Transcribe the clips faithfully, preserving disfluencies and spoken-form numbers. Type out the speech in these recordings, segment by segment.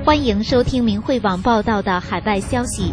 欢迎收听明慧网报道的海外消息。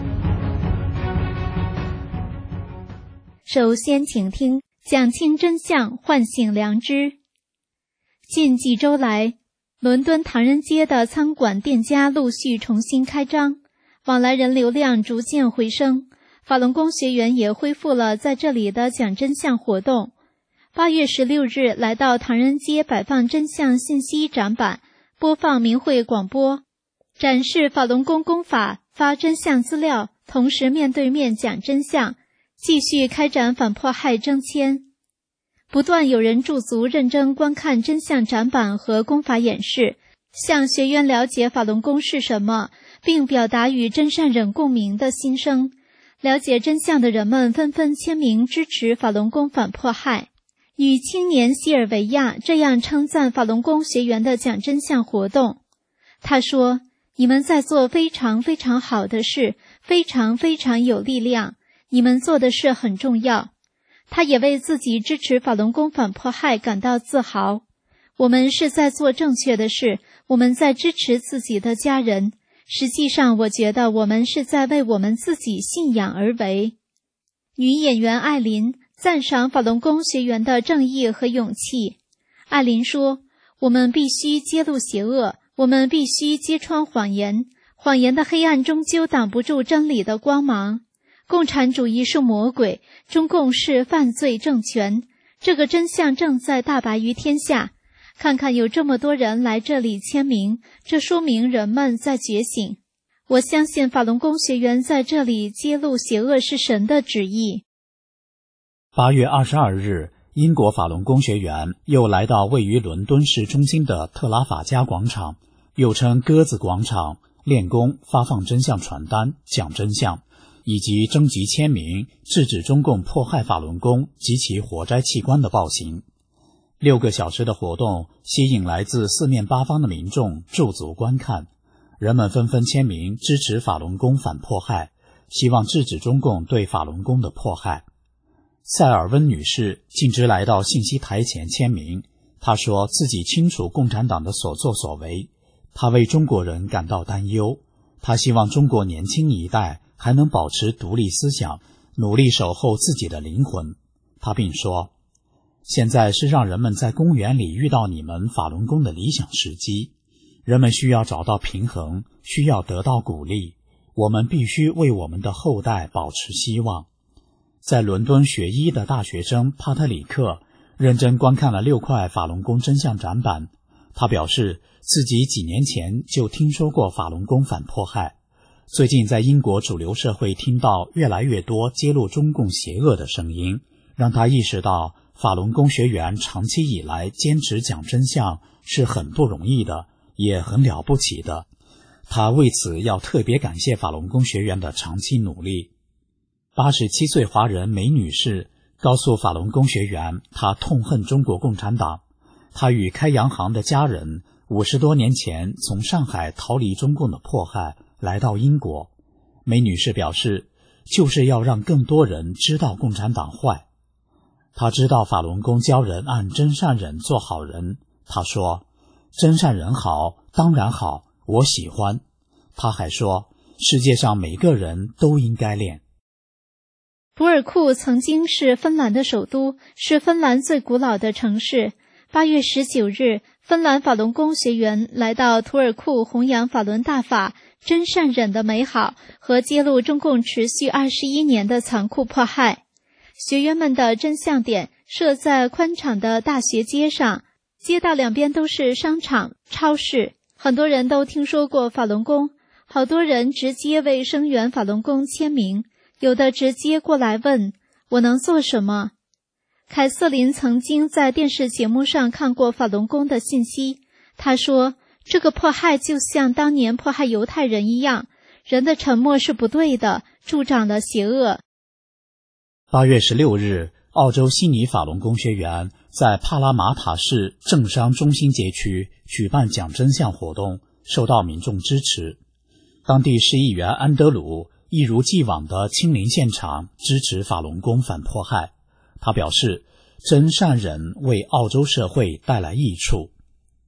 首先请听讲清真相，唤醒良知。近几周来，伦敦唐人街的餐馆店家陆续重新开张，往来人流量逐渐回升，法轮功学员也恢复了在这里的讲真相活动。八月十六日来到唐人街摆放真相信息展板，播放明慧广播，展示法轮功功法，发真相资料，同时面对面讲真相，继续开展反迫害征签。不断有人驻足认真观看真相展板和功法演示，向学员了解法轮功是什么，并表达与真善忍共鸣的心声。了解真相的人们纷纷签名支持法轮功反迫害。女青年西尔维亚这样称赞法轮功学员的讲真相活动，她说：你们在做非常非常好的事，非常非常有力量，你们做的事很重要。她也为自己支持法轮功反迫害感到自豪。我们是在做正确的事，我们在支持自己的家人。实际上，我觉得我们是在为我们自己信仰而为。女演员艾琳赞赏法轮功学员的正义和勇气。艾琳说：我们必须揭露邪恶，我们必须揭穿谎言，谎言的黑暗终究挡不住真理的光芒。共产主义是魔鬼，中共是犯罪政权，这个真相正在大白于天下。看看有这么多人来这里签名，这说明人们在觉醒。我相信法轮功学员在这里揭露邪恶是神的旨意。 八月二十二日，英国法轮功学员又来到位于伦敦市中心的特拉法加广场，又称鸽子广场，练功、发放真相传单、讲真相，以及征集签名，制止中共迫害法轮功及其活摘器官的暴行。六个小时的活动吸引来自四面八方的民众驻足观看，人们纷纷签名支持法轮功反迫害，希望制止中共对法轮功的迫害。塞尔温女士径直来到信息台前签名，她说自己清楚共产党的所作所为，她为中国人感到担忧，她希望中国年轻一代还能保持独立思想，努力守候自己的灵魂。她并说，现在是让人们在公园里遇到你们法轮功的理想时机，人们需要找到平衡，需要得到鼓励，我们必须为我们的后代保持希望。在伦敦学医的大学生帕特里克认真观看了六块法轮功真相展板，他表示自己几年前就听说过法轮功反迫害，最近在英国主流社会听到越来越多揭露中共邪恶的声音，让他意识到法轮功学员长期以来坚持讲真相是很不容易的，也很了不起的。他为此要特别感谢法轮功学员的长期努力。八十七岁华人梅女士告诉法轮功学员，她痛恨中国共产党。她与开洋行的家人五十多年前从上海逃离中共的迫害，来到英国。梅女士表示，就是要让更多人知道共产党坏。她知道法轮功教人按真善忍做好人。她说，真善忍好，当然好，我喜欢。她还说，世界上每个人都应该练。 图尔库曾经是芬兰的首都，是芬兰最古老的城市。八月十九日，芬兰法轮功学员来到图尔库弘扬法轮大法，真善忍的美好和揭露中共持续二十一年的残酷迫害。学员们的真相点设在宽敞的大学街上，街道两边都是商场、超市，很多人都听说过法轮功，好多人直接为声援法轮功签名，有的直接过来问，我能做什么？凯瑟琳曾经在电视节目上看过法轮功的信息，她说，这个迫害就像当年迫害犹太人一样，人的沉默是不对的，助长了邪恶。 八月十六日，澳洲悉尼法轮功学员在帕拉马塔市政商中心街区举办讲真相活动，受到民众支持。当地市议员安德鲁一如既往地亲临现场，支持法轮功反迫害。他表示，真善忍为澳洲社会带来益处。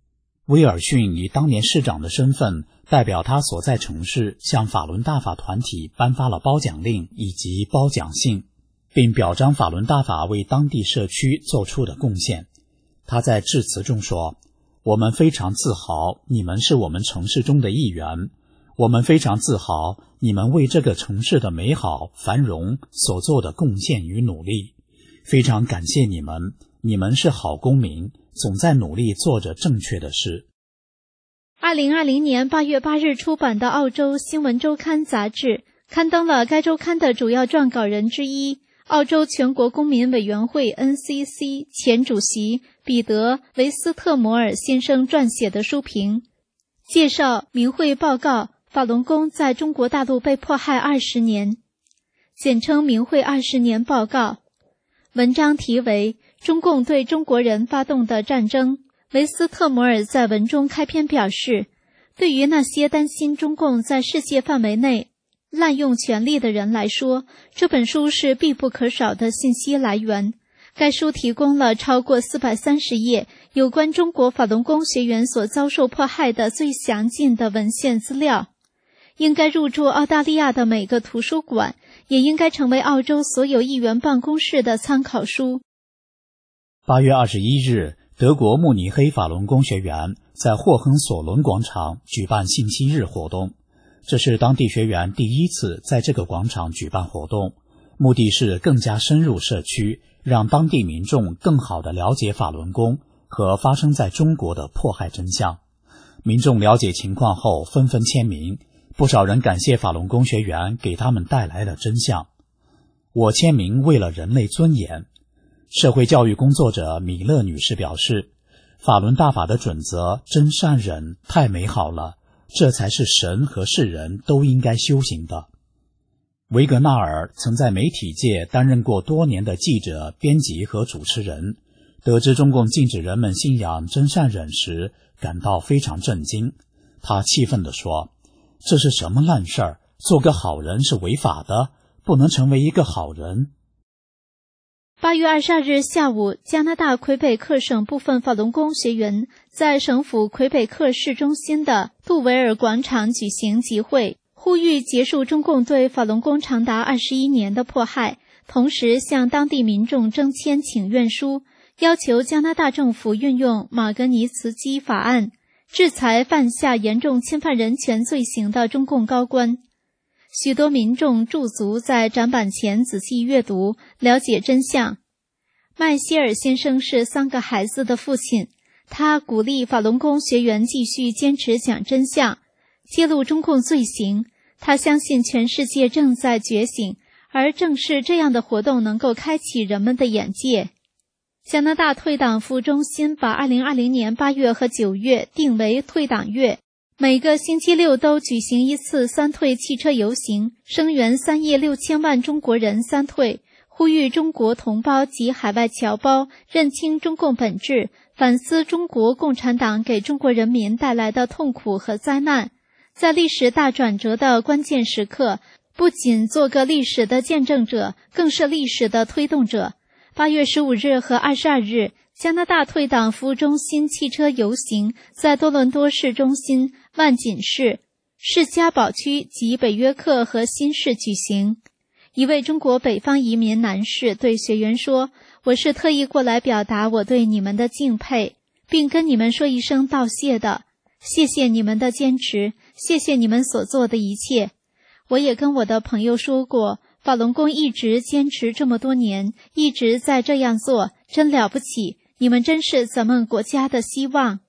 威尔逊以当年市长的身份，代表他所在城市向法轮大法团体颁发了褒奖令以及褒奖信，并表彰法轮大法为当地社区做出的贡献。他在致辞中说，我们非常自豪你们是我们城市中的一员，我们非常自豪你们为这个城市的美好繁荣所做的贡献与努力，非常感谢你们，你们是好公民，总在努力做着正确的事。 二零二零年八月八日出版的澳洲新闻周刊杂志刊登了该周刊的主要撰稿人之一，澳洲全国公民委员会 N C C 前主席彼得·维斯特摩尔先生撰写的书评，介绍明会报告法轮功在中国大陆被迫害二十年，简称明会二十年报告。文章题为中共对中国人发动的战争。维斯特摩尔在文中开篇表示，对于那些担心中共在世界范围内滥用权力的人来说，这本书是必不可少的信息来源。该书提供了超过四百三十页有关中国法轮功学员所遭受迫害的最详尽的文献资料，应该入驻澳大利亚的每个图书馆，也应该成为澳洲所有议员办公室的参考书。 八月二十一日，德国慕尼黑法轮功学员在霍亨索伦广场举办信息日活动，这是当地学员第一次在这个广场举办活动，目的是更加深入社区，让当地民众更好地了解法轮功和发生在中国的迫害真相。民众了解情况后纷纷签名，不少人感谢法轮功学员给他们带来了真相。我签名为了人类尊严。社会教育工作者米勒女士表示，法轮大法的准则真善忍太美好了，这才是神和世人都应该修行的。维格纳尔曾在媒体界担任过多年的记者、编辑和主持人，得知中共禁止人们信仰真善忍时感到非常震惊。他气愤地说，这是什么烂事儿，做个好人是违法的，不能成为一个好人。 八月二十二日下午，加拿大魁北克省部分法轮功学员在省府魁北克市中心的杜维尔广场举行集会，呼吁结束中共对法轮功长达二十一年的迫害，同时向当地民众征签请愿书，要求加拿大政府运用马格尼茨基法案，制裁犯下严重侵犯人权罪行的中共高官。许多民众驻足在展板前仔细阅读，了解真相。麦歇尔先生是三个孩子的父亲，他鼓励法轮功学员继续坚持讲真相，揭露中共罪行。他相信全世界正在觉醒，而正是这样的活动能够开启人们的眼界。加拿大退党副中心把二零二零年八月和九月定为退党月，每个星期六都举行一次三退汽车游行，声援三亿六千万中国人三退，呼吁中国同胞及海外侨胞认清中共本质，反思中国共产党给中国人民带来的痛苦和灾难。在历史大转折的关键时刻，不仅做个历史的见证者，更是历史的推动者。八月十五日和二十二日，加拿大退党服务中心汽车游行在多伦多市中心、万锦市、士嘉堡区及北约克和新市举行。一位中国北方移民男士对学员说，我是特意过来表达我对你们的敬佩，并跟你们说一声道谢的。谢谢你们的坚持，谢谢你们所做的一切。我也跟我的朋友说过，法轮功一直坚持这么多年，一直在这样做，真了不起，你们真是咱们国家的希望。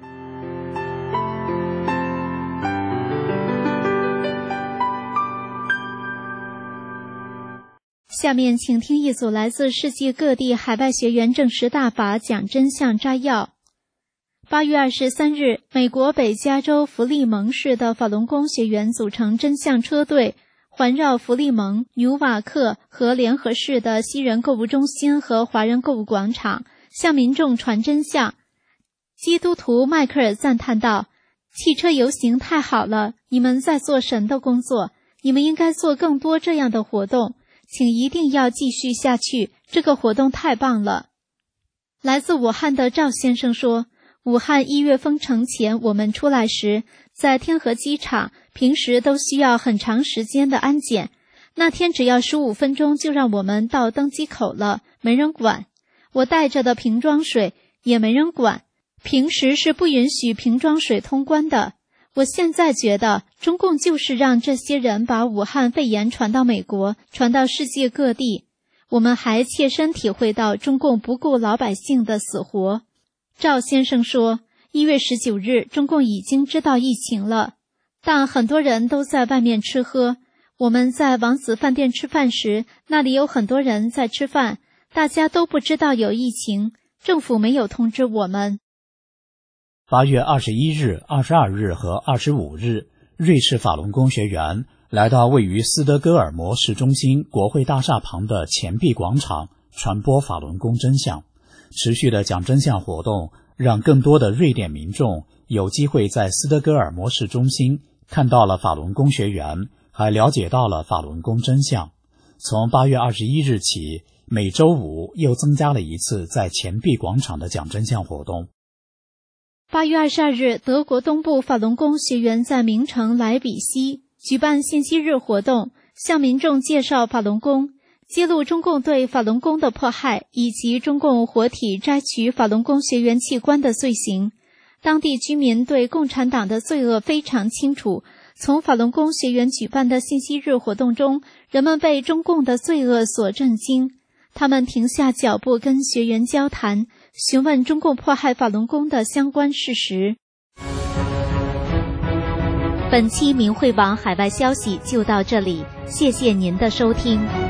下面请听一组来自世界各地海外学员证实大法讲真相摘要。八月二十三日，美国北加州弗利蒙市的法轮功学员组成真相车队，环绕弗利蒙、纽瓦克和联合市的西人购物中心和华人购物广场，向民众传真相。基督徒迈克尔赞叹道，汽车游行太好了，你们在做神的工作，你们应该做更多这样的活动，请一定要继续下去，这个活动太棒了。来自武汉的赵先生说， 武汉一月封城前我们出来时，在天河机场平时都需要很长时间的安检，那天只要十五分钟就让我们到登机口了，没人管。我带着的瓶装水也没人管，平时是不允许瓶装水通关的。我现在觉得中共就是让这些人把武汉肺炎传到美国，传到世界各地。我们还切身体会到中共不顾老百姓的死活。赵先生说，一月十九日中共已经知道疫情了，但很多人都在外面吃喝。我们在王子饭店吃饭时，那里有很多人在吃饭，大家都不知道有疫情，政府没有通知我们。 八月二十一日、二十二日和二十五日，瑞士法轮功学员来到位于斯德哥尔摩市中心国会大厦旁的钱币广场，传播法轮功真相。持续的讲真相活动，让更多的瑞典民众有机会在斯德哥尔摩市中心看到了法轮功学员，还了解到了法轮功真相。从八月二十一日起，每周五又增加了一次在钱币广场的讲真相活动。 八月二十二日，德国东部法轮功学员在名城莱比锡举办信息日活动，向民众介绍法轮功，揭露中共对法轮功的迫害，以及中共活体摘取法轮功学员器官的罪行。当地居民对共产党的罪恶非常清楚，从法轮功学员举办的信息日活动中，人们被中共的罪恶所震惊。他们停下脚步跟学员交谈，询问中共迫害法轮功的相关事实。本期明慧网海外消息就到这里，谢谢您的收听。